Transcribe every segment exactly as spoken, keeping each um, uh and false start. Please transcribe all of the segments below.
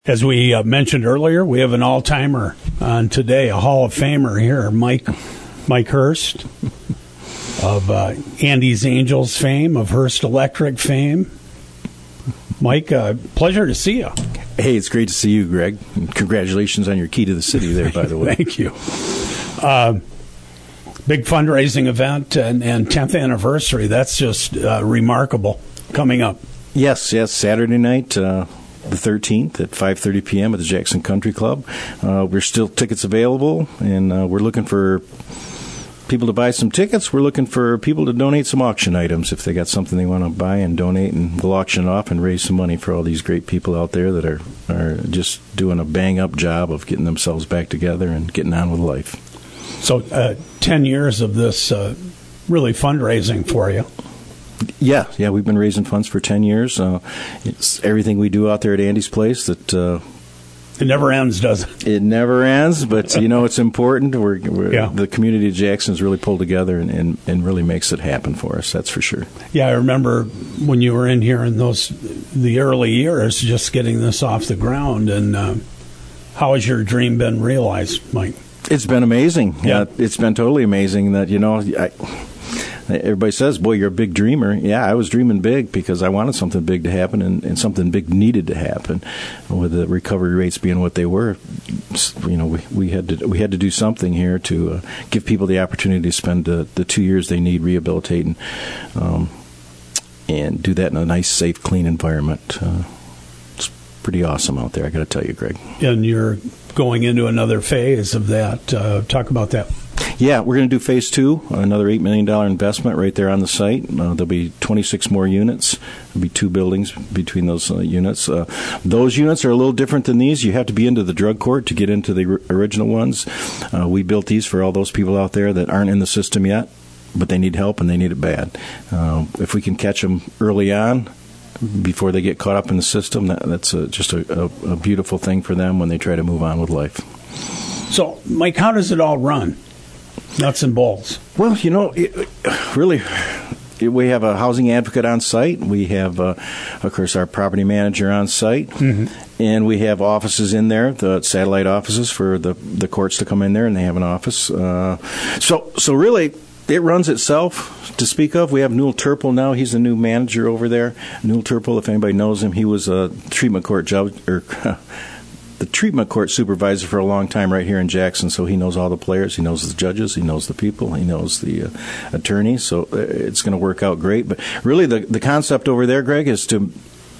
As we uh, mentioned earlier, we have an all-timer on today, a Hall of Famer here, Mike Mike Hurst of uh, Andy's Angels fame, of Hurst Electric fame. Mike, uh, pleasure to see you. Hey, it's great to see you, Greg. And congratulations on your key to the city there, by the way. Thank you. Uh, big fundraising event and, and tenth anniversary. That's just uh, remarkable coming up. Yes, yes, Saturday night. Uh, the thirteenth at five thirty p.m. at the Jackson Country Club. Uh, we're still tickets available, and uh, we're looking for people to buy some tickets. We're looking for people to donate some auction items if they got something they want to buy and donate, and we'll auction it off and raise some money for all these great people out there that are, are just doing a bang-up job of getting themselves back together and getting on with life. So uh, ten years of this uh, really fundraising for you. Yeah, yeah, we've been raising funds for ten years. Uh, it's everything we do out there at Andy's Place that... Uh, it never ends, does it? It never ends, but, you know, it's important. We're, we're, yeah. The community of Jackson's really pulled together and, and, and really makes it happen for us, that's for sure. Yeah, I remember when you were in here in those the early years, just getting this off the ground. And uh, how has your dream been realized, Mike? It's been amazing. Yeah. Uh, it's been totally amazing that, you know... I, Everybody says, boy, you're a big dreamer. Yeah, I was dreaming big because I wanted something big to happen, and, and something big needed to happen. With the recovery rates being what they were, you know, we, we had to we had to do something here to uh, give people the opportunity to spend uh, the two years they need rehabilitating, um, and do that in a nice, safe, clean environment. Uh, it's pretty awesome out there, I got to tell you, Greg. And you're going into another phase of that. Uh, talk about that. Yeah, we're going to do phase two, another eight million dollars investment right there on the site. Uh, there'll be twenty-six more units. There'll be two buildings between those uh, units. Uh, those units are a little different than these. You have to be into the drug court to get into the r- original ones. Uh, we built these for all those people out there that aren't in the system yet, but they need help and they need it bad. Uh, if we can catch them early on, before they get caught up in the system, that, that's a, just a, a, a beautiful thing for them when they try to move on with life. So, Mike, how does it all run? Nuts and bolts. Well, you know, it, really, it, we have a housing advocate on site. We have, uh, of course, our property manager on site. Mm-hmm. And we have offices in there, the satellite offices for the, the courts to come in there, and they have an office. Uh, so, so really, it runs itself to speak of. We have Newell Turple now. He's the new manager over there. Newell Turple, if anybody knows him, he was a treatment court judge, or the treatment court supervisor for a long time right here in Jackson, so he knows all the players, he knows the judges, he knows the people, he knows the uh, attorneys, so it's going to work out great. But really the the concept over there, Greg, is to,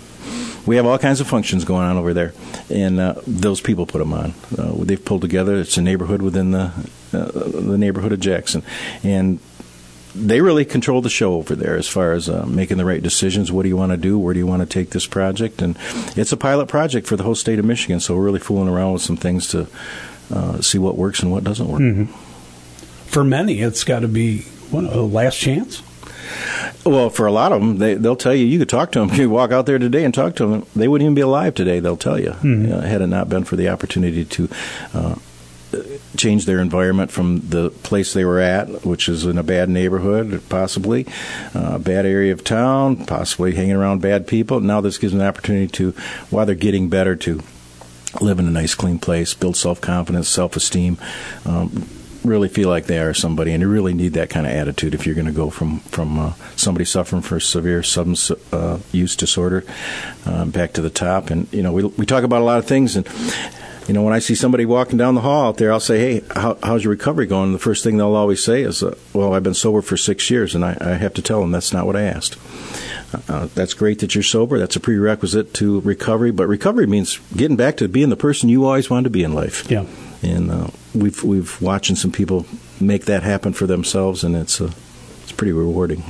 we have all kinds of functions going on over there, and uh, those people put them on. Uh, they've pulled together. It's a neighborhood within the uh, the neighborhood of Jackson, and they really control the show over there as far as uh, making the right decisions. What do you want to do? Where do you want to take this project? And it's a pilot project for the whole state of Michigan, so we're really fooling around with some things to uh, see what works and what doesn't work. Mm-hmm. For many, it's got to be what, a last chance? Well, for a lot of them, they, they'll tell you, you could talk to them. You walk out there today and talk to them. They wouldn't even be alive today, they'll tell you, mm-hmm. uh, had it not been for the opportunity to uh, change their environment from the place they were at, which is in a bad neighborhood, possibly a uh, bad area of town, possibly hanging around bad people. Now this gives them an opportunity to, while they're getting better, to live in a nice, clean place, build self-confidence, self-esteem, um, really feel like they are somebody. And you really need that kind of attitude if you're going to go from, from uh, somebody suffering from severe substance uh, use disorder uh, back to the top. And, you know, we, we talk about a lot of things, and you know, when I see somebody walking down the hall out there, I'll say, hey, how, how's your recovery going? And the first thing they'll always say is, uh, well, I've been sober for six years. And I, I have to tell them that's not what I asked. Uh, that's great that you're sober. That's a prerequisite to recovery. But recovery means getting back to being the person you always wanted to be in life. Yeah. And uh, we've we've watching some people make that happen for themselves, and it's uh, it's pretty rewarding.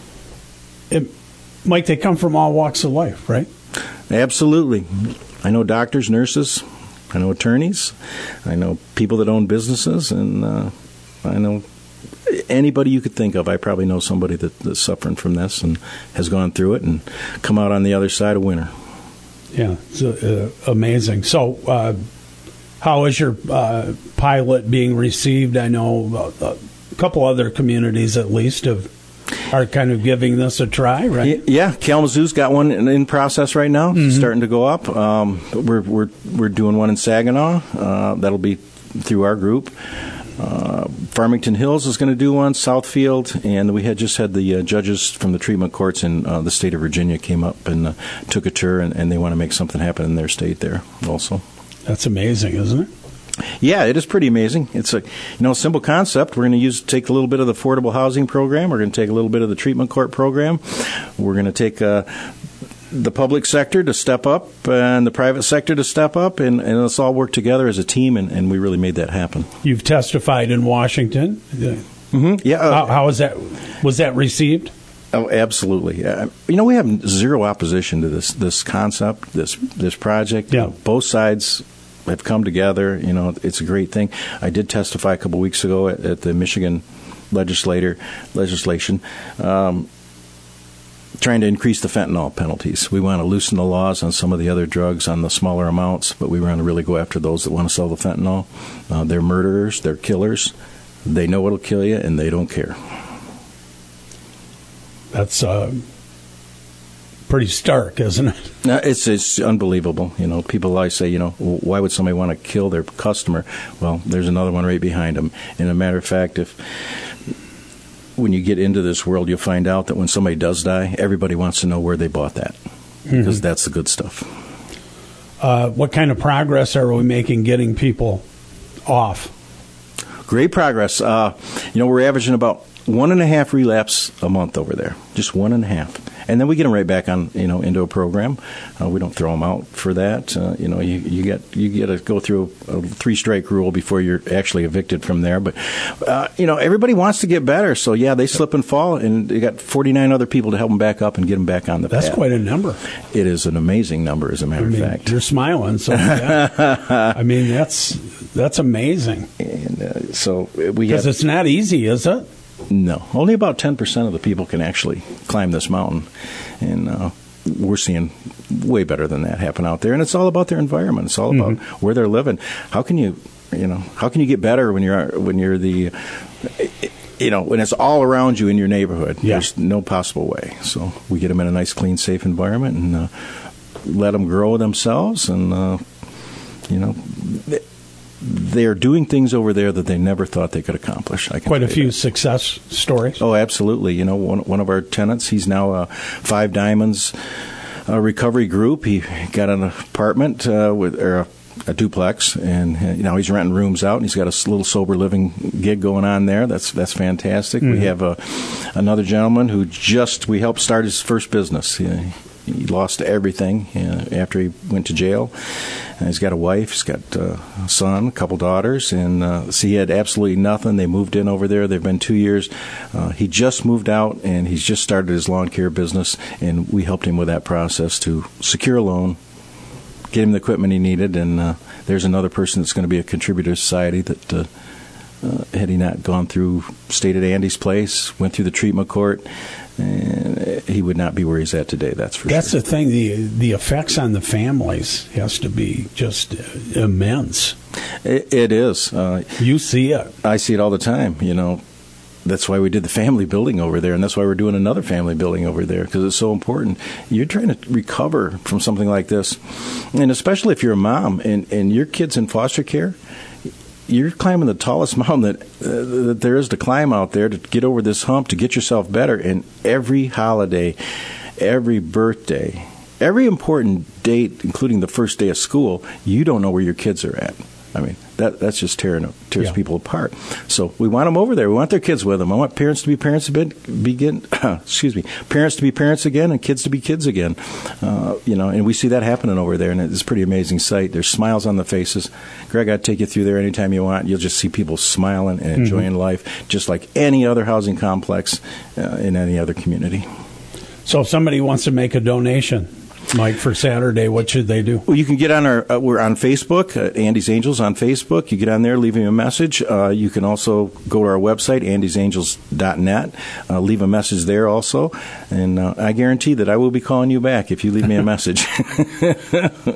It, Mike, they come from all walks of life, right? Absolutely. I know doctors, nurses, I know attorneys, I know people that own businesses, and uh, I know anybody you could think of. I probably know somebody that, that's suffering from this and has gone through it and come out on the other side a winner. Yeah, it's uh, amazing. So uh, how is your uh, pilot being received? I know a couple other communities at least have are kind of giving this a try, right? Yeah, Kalamazoo's got one in, in process right now, mm-hmm. starting to go up. Um, we're we're we're doing one in Saginaw. Uh, that'll be through our group. Uh, Farmington Hills is going to do one, Southfield, and we had just had the uh, judges from the treatment courts in uh, the state of Virginia came up and uh, took a tour, and, and they want to make something happen in their state there also. That's amazing, isn't it? Yeah, it is pretty amazing. It's a you know simple concept. We're going to use take a little bit of the affordable housing program. We're going to take a little bit of the treatment court program. We're going to take uh, the public sector to step up and the private sector to step up, and, and let's all work together as a team, and, and we really made that happen. You've testified in Washington. Mm-hmm. Yeah. Uh, how, how was that? Was that received? Oh, absolutely. Uh, you know, we have zero opposition to this this concept, this this project. Yeah. Uh, both sides have come together. You know, it's a great thing. I did testify a couple weeks ago at, at the Michigan legislator legislation. Um, trying to increase the fentanyl penalties. We want to loosen the laws on some of the other drugs on the smaller amounts, but we want to really go after those that want to sell the fentanyl. Uh, they're murderers. They're killers. They know it'll kill you, and they don't care. That's uh, pretty stark, isn't it? No, it's it's unbelievable. You know, people always say, you know, why would somebody want to kill their customer? Well, there's another one right behind them. And a matter of fact, if when you get into this world, you'll find out that when somebody does die, everybody wants to know where they bought that, because mm-hmm. that's the good stuff. Uh, what kind of progress are we making getting people off? Great progress. Uh, you know, we're averaging about one and a half relapse a month over there, just one and a half. And then we get them right back on, you know, into a program. Uh, we don't throw them out for that. Uh, you know, you, you get you get to go through a three strike rule before you're actually evicted from there. But uh, you know, everybody wants to get better. So yeah, they slip and fall, and they got forty-nine other people to help them back up and get them back on the That's path. quite a number. It is an amazing number, as a matter I mean, of fact. You're smiling, so yeah. I mean that's that's amazing. And uh, so we because have, it's not easy, is it? No, only about ten percent of the people can actually climb this mountain, and uh, we're seeing way better than that happen out there. And it's all about their environment. It's all about mm-hmm. where they're living. How can you, you know, how can you get better when you're when you're the, you know, when it's all around you in your neighborhood? Yeah. There's no possible way. So we get them in a nice, clean, safe environment, and uh, let them grow themselves, and uh, you know. They, They're doing things over there that they never thought they could accomplish. I can Quite a few that. success stories. Oh, absolutely. You know, one one of our tenants, he's now a Five Diamonds uh, recovery group. He got an apartment uh, with or a, a duplex, and uh, you know he's renting rooms out, and he's got a little sober living gig going on there. That's that's fantastic. Mm-hmm. We have a, another gentleman who just we helped start his first business. He, He lost everything uh, after he went to jail. And he's got a wife, he's got uh, a son, a couple daughters, and uh, so he had absolutely nothing. They moved in over there. They've been two years. Uh, he just moved out, and he's just started his lawn care business, and we helped him with that process to secure a loan, get him the equipment he needed, and uh, there's another person that's going to be a contributor to society that uh, uh, had he not gone through, stayed at Andy's place, went through the treatment court, and he would not be where he's at today, that's for that's sure. That's the thing. The the effects on the families has to be just immense. It, it is. Uh, you see it. I see it all the time. You know, that's why we did the family building over there, and that's why we're doing another family building over there, because it's so important. You're trying to recover from something like this, and especially if you're a mom and, and your kid's in foster care, you're climbing the tallest mountain that uh, that there is to climb out there to get over this hump, to get yourself better. And every holiday, every birthday, every important date, including the first day of school, you don't know where your kids are at. I mean, that that's just tearing tears yeah. people apart. So we want them over there. We want their kids with them. I want parents to be parents begin. excuse me, parents to be parents again, and kids to be kids again. Uh, you know, and we see that happening over there, and it's a pretty amazing sight. There's smiles on the faces. Greg, I'd take you through there anytime you want. You'll just see people smiling and enjoying mm-hmm. life, just like any other housing complex uh, in any other community. So if somebody wants to make a donation, Mike, for Saturday, what should they do? Well, you can get on our, uh, we're on Facebook, uh, Andy's Angels on Facebook. You get on there, leave me a message. Uh, you can also go to our website, andys angels dot net, uh, leave a message there also. And uh, I guarantee that I will be calling you back if you leave me a message.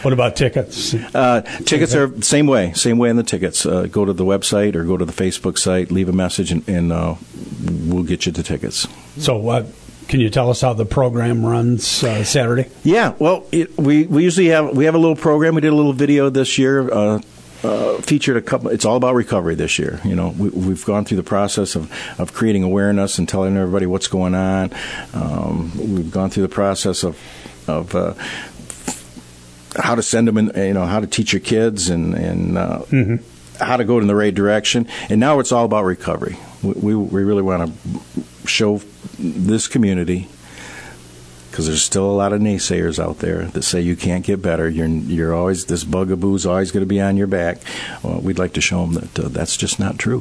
What about tickets? Uh, tickets are same way, same way in the tickets. Uh, go to the website or go to the Facebook site, leave a message, and, and uh, we'll get you the tickets. So, uh, can you tell us how the program runs uh, Saturday? Yeah, well, it, we we usually have we have a little program. We did a little video this year. Uh, Uh, featured a couple. It's all about recovery this year. You know, we, we've gone through the process of, of creating awareness and telling everybody what's going on. Um, we've gone through the process of of uh, how to send them in. You know, how to teach your kids and and uh, mm-hmm. how to go in the right direction. And now it's all about recovery. We we, we really want to show this community, because there's still a lot of naysayers out there that say you can't get better. You're you're always, this bugaboo's always going to be on your back. Well, we'd like to show them that uh, that's just not true.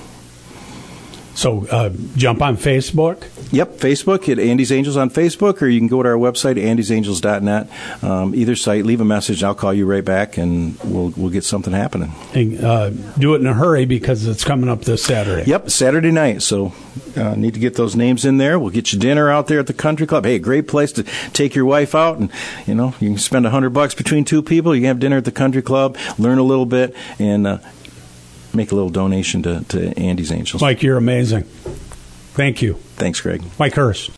So uh, jump on Facebook? Yep, Facebook, at Andy's Angels on Facebook, or you can go to our website, andys angels dot net. Um, either site, leave a message, I'll call you right back, and we'll we'll get something happening. And, uh, do it in a hurry because it's coming up this Saturday. Yep, Saturday night, so uh, need to get those names in there. We'll get you dinner out there at the country club. Hey, great place to take your wife out, and you know, you can spend a hundred bucks between two people. You can have dinner at the country club, learn a little bit, and uh, make a little donation to, to Andy's Angels. Mike, you're amazing. Thank you. Thanks, Greg. Mike Hurst.